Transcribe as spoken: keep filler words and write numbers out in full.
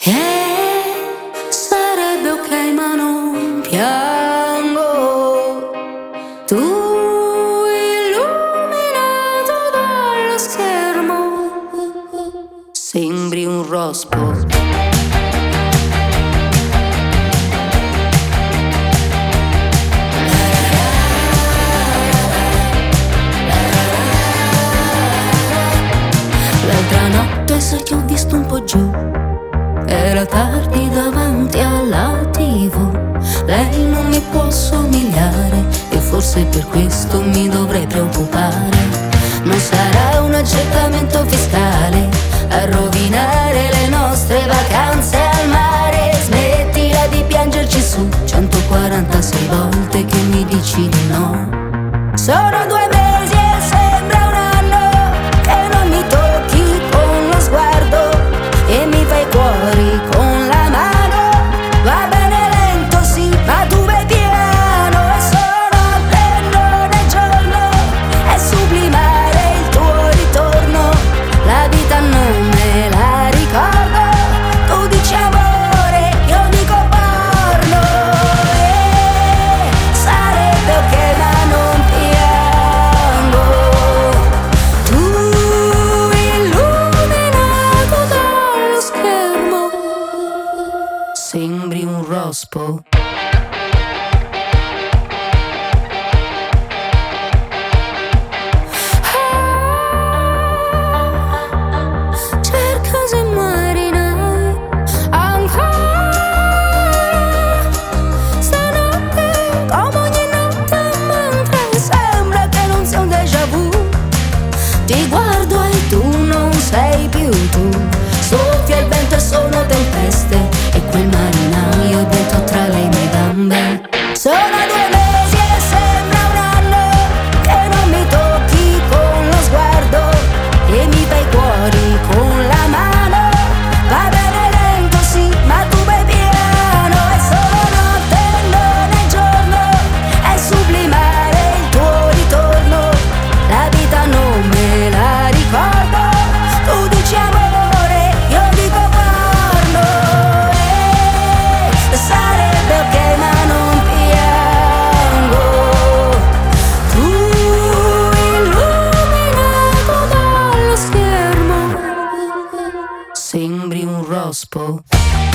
E sarebbe ok ma non piango. Tu illuminato dallo schermo sembri un rospo. L'altra notte sai che ho visto un po' giù, era tardi davanti alla tivù. Lei non mi può somigliare e forse per questo mi dovrei preoccupare. Non sarà un accertamento fiscale a rovinare le nostre vacanze al mare. Smettila di piangerci su centoquarantasei volte che mi dici di no. Sono due mesi e sembra un anno che non mi tocchi con lo sguardo e mi fai cuori con la mano. Va bene lento sì, ma tu vai piano. E sono notte nel giorno, è sublimare il tuo ritorno. La vita non me la ricordo, tu dici amore, io dico porno. E sarebbe ok ma non piango. Tu illuminato dallo schermo sembri un rospo. Cerca se marinai ancora stanotte come ogni notte, mentre sembra che non sia un déjà vu. Ti guardo e tu non sei più tu. Soffia il vento e sono tempeste e quel marinaio è vento tra le mie gambe. Sono due mesi e sembra un anno che non mi tocchi con lo sguardo e mi fai cuori con la mano. Va bene lento sì, ma tu vai piano. E sono notte non è giorno, è sublimare il tuo ritorno. La vita non me la ricordo, tu dici amore, io dico porno. E sarebbe ok ma non piango. Tu illuminato dallo schermo sembri un rospo.